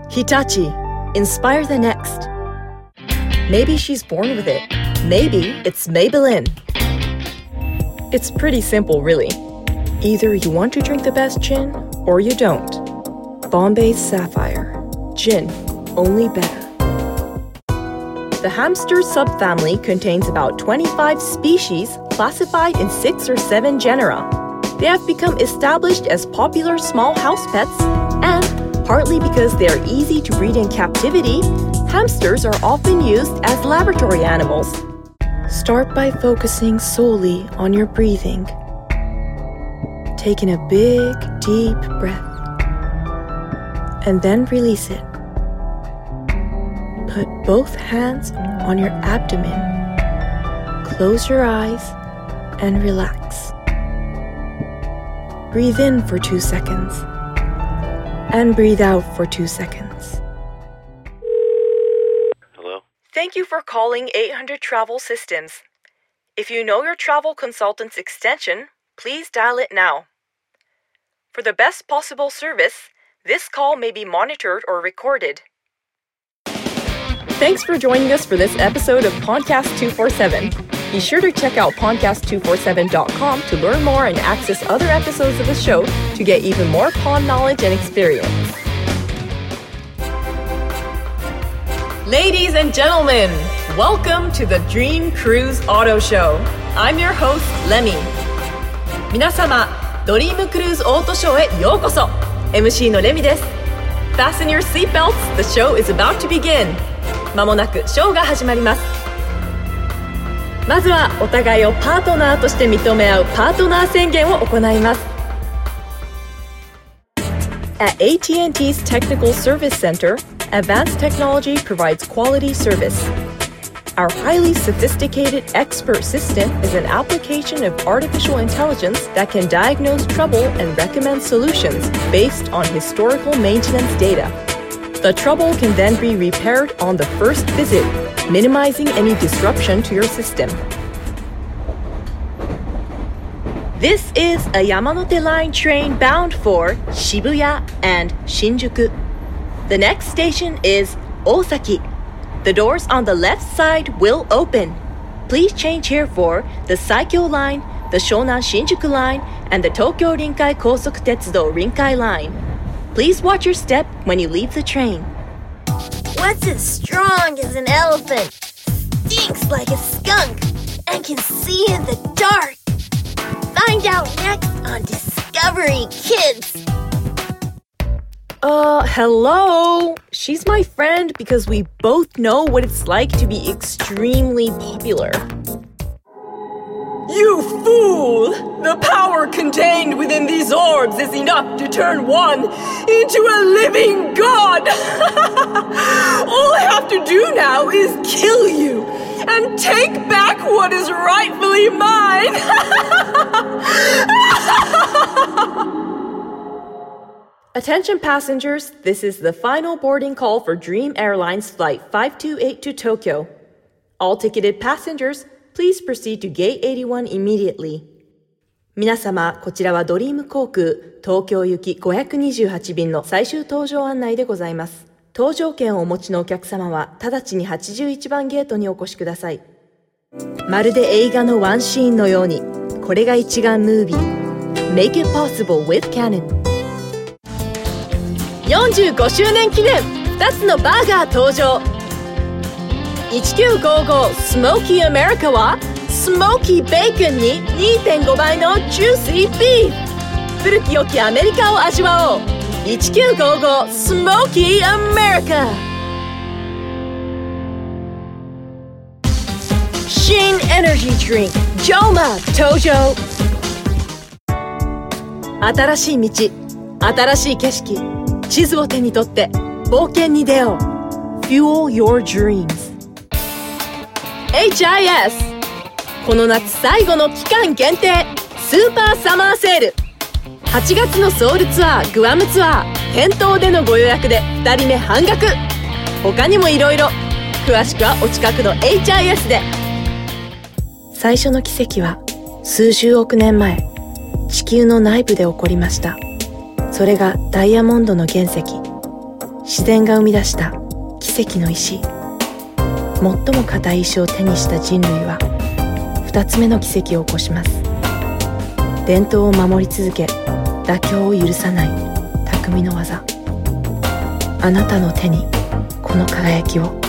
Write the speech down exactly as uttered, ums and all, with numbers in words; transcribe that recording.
Hitachi, inspire the next. Maybe she's born with it. Maybe it's Maybelline. It's pretty simple, really. Either you want to drink the best gin, or you don't. Bombay Sapphire. Gin, only better. The hamster subfamily contains about twenty-five species classified in six or seven genera. They have become established as popular small house pets, and partly because they are easy to breed in captivity, hamsters are often used as laboratory animals. Start by focusing solely on your breathing. Taking a big, deep breath. And then release it. Put both hands on your abdomen. Close your eyes and relax. Breathe in for two seconds. And breathe out for two seconds. Hello? Thank you for calling eight hundred Travel Systems. If you know your travel consultant's extension, please dial it now. For the best possible service, this call may be monitored or recorded. Thanks for joining us for this episode of Podcast two forty-seven. Be sure to check out podcast two forty-seven dot com to learn more and access other episodes of the show to get even more pond knowledge and experience. Ladies and gentlemen, welcome to the Dream Cruise Auto Show. I'm your host, Lemmy. 皆様、ドリームクルーズオートショーへようこそ。エムシー のレミです。Fasten your seatbelts, the show is about to begin. まもなくショーが始まります。まずはお互いをパートナーとして認め合うパートナー宣言を行います。Atエーティーアンドティー 's Technical Service Center, advanced technology provides quality service. Our highly sophisticated expert system is an application of artificial intelligence that can diagnose trouble and recommend solutions based on historical maintenance data. The trouble can then be repaired on the first visit, minimizing any disruption to your system. This is a Yamanote Line train bound for Shibuya and Shinjuku. The next station is Osaki. The doors on the left side will open. Please change here for the Saikyo Line, the Shonan Shinjuku Line, and the Tokyo Rinkai Kosoku Tetsudo Rinkai Line. Please watch your step when you leave the train. What's as strong as an elephant, stinks like a skunk, and can see in the dark? Find out next on Discovery Kids. Uh, hello? She's my friend because we both know what it's like to be extremely popular. You fool! The power contained within these orbs is enough to turn one into a living god! All I have to do now is kill you and take back what is rightfully mine! Attention passengers, this is the final boarding call for Dream Airlines Flight five two eight to Tokyo. All ticketed passengers, please proceed to Gate eighty-one immediately. 皆様、こちらはドリーム航空東京行きごひゃくにじゅうはち便の最終搭乗案内でございます。搭乗券をお持ちのお客様は直ちにはちじゅういちばんゲートにお越しください。まるで映画のワンシーンのように、これが一眼ムービー。Make it possible with Canon。よんじゅうごしゅうねん記念ふたつのバーガー登場。いちきゅうごご Smoky America はスモーキーベーコンに にてんご 倍のジューシービーフ。古き良きアメリカを味わおう。いちきゅうごご Smoky America。新エナジードリンク ジョーマ登場。新しい道、新しい景色、地図を手に取って冒険に出よう。Fuel your dreams。エイチアイエス この夏最後の期間限定スーパーサマーセール。はちがつのソウルツアー、グアムツアー、店頭でのご予約でふたりめ半額。他にもいろいろ。詳しくはお近くの エイチアイエス で。最初の奇跡は数十億年前、地球の内部で起こりました。それがダイヤモンドの原石。 自然が生み出した奇跡の石。最も硬い石を手にした人類は二つ目の奇跡を起こします。伝統を守り続け、妥協を許さない匠の技。あなたの手にこの輝きを。